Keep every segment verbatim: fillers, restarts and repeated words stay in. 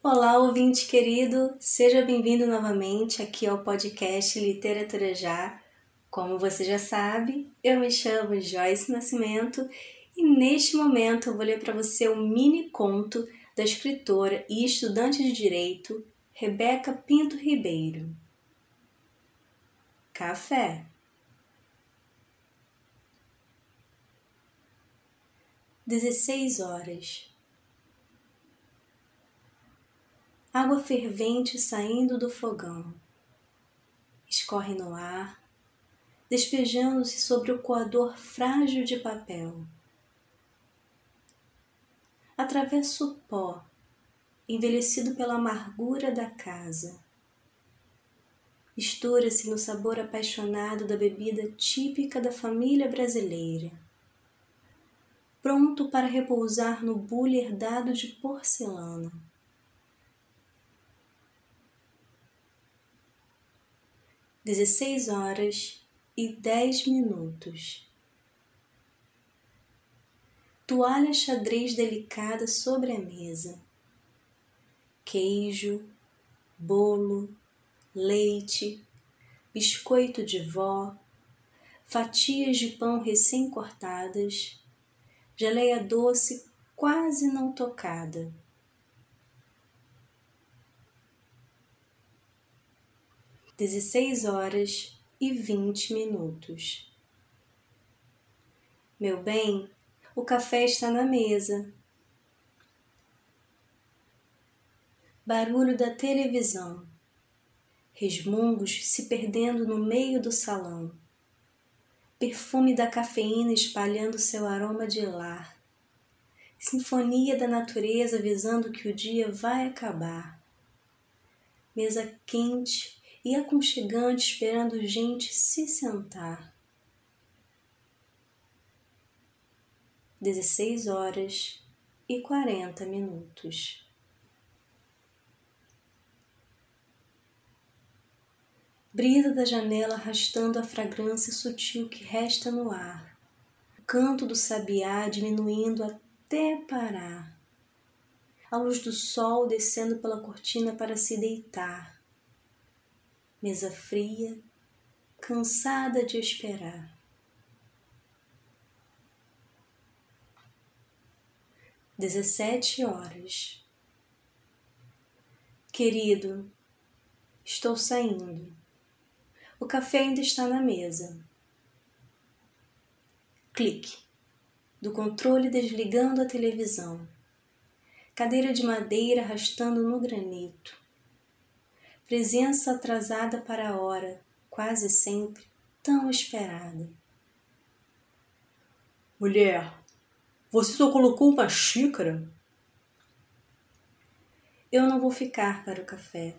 Olá, ouvinte querido, seja bem-vindo novamente aqui ao podcast Literatura Já. Como você já sabe, eu me chamo Joyce Nascimento e neste momento eu vou ler para você um mini conto da escritora e estudante de Direito Rebeca Pinto Ribeiro. Café. dezesseis horas. Água fervente saindo do fogão. Escorre no ar, despejando-se sobre o coador frágil de papel. Atravessa o pó, envelhecido pela amargura da casa. Mistura-se no sabor apaixonado da bebida típica da família brasileira. Pronto para repousar no bule herdado de porcelana. dezesseis horas e dez minutos. Toalha xadrez delicada sobre a mesa. Queijo, bolo, leite, biscoito de vó, fatias de pão recém-cortadas, geleia doce quase não tocada. dezesseis horas e vinte minutos. Meu bem, o café está na mesa. Barulho da televisão. Resmungos se perdendo no meio do salão. Perfume da cafeína espalhando seu aroma de lar. Sinfonia da natureza avisando que o dia vai acabar. Mesa quente e aconchegante esperando gente se sentar. dezesseis horas e quarenta minutos. Brisa da janela arrastando a fragrância sutil que resta no ar. O canto do sabiá diminuindo até parar. A luz do sol descendo pela cortina para se deitar. Mesa fria, cansada de esperar. dezessete horas. Querido, estou saindo. O café ainda está na mesa. Clique. Do controle desligando a televisão. Cadeira de madeira arrastando no granito. Presença atrasada para a hora, quase sempre tão esperada. Mulher, você só colocou uma xícara? Eu não vou ficar para o café.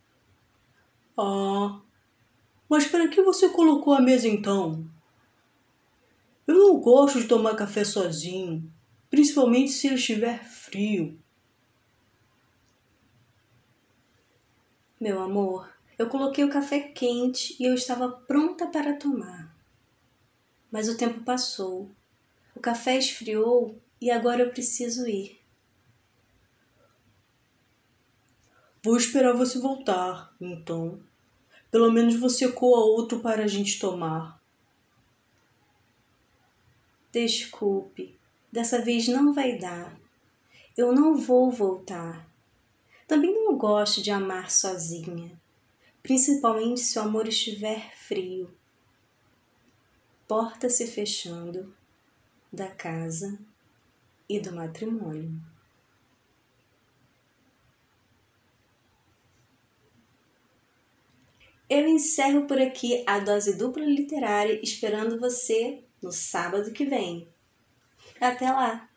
Ah, mas para que você colocou a mesa então? Eu não gosto de tomar café sozinho, principalmente se ele estiver frio. Meu amor, eu coloquei o café quente e eu estava pronta para tomar. Mas o tempo passou, o café esfriou e agora eu preciso ir. Vou esperar você voltar, então. Pelo menos você coa outro para a gente tomar. Desculpe, dessa vez não vai dar. Eu não vou voltar. Também não gosto de amar sozinha, principalmente se o amor estiver frio. Porta se fechando da casa e do matrimônio. Eu encerro por aqui a dose dupla literária, esperando você no sábado que vem. Até lá!